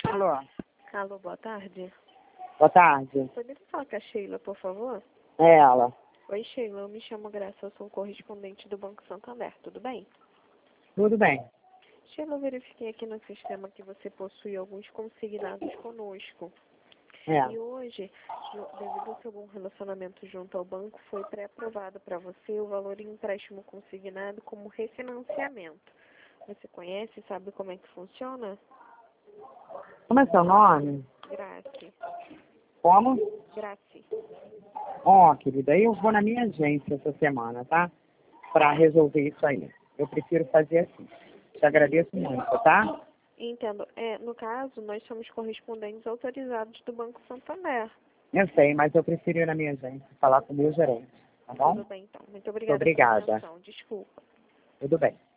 Alô, Alô, boa tarde. boa tarde. Poderia falar com a Sheila, por favor? É ela. Oi, Sheila, eu me chamo Graça, eu sou correspondente do Banco Santander, tudo bem? Tudo bem. Sheila, eu verifiquei aqui no sistema que você possui alguns consignados conosco. É. E hoje, devido ao seu bom relacionamento junto ao banco, foi pré-aprovado para você o valor em empréstimo consignado como refinanciamento. Você conhece, sabe como é que funciona? Como é seu nome? Grace. Como? Grace. Ó, querida, eu vou na minha agência essa semana, tá? Pra resolver isso aí. Eu prefiro fazer assim. Te agradeço muito, tá? Entendo. No caso, nós somos correspondentes autorizados do Banco Santander. Eu sei, mas eu prefiro ir na minha agência, falar com o meu gerente, tá bom? Tudo bem, então. Muito Muito obrigada pela obrigada. atenção. Desculpa. Tudo bem.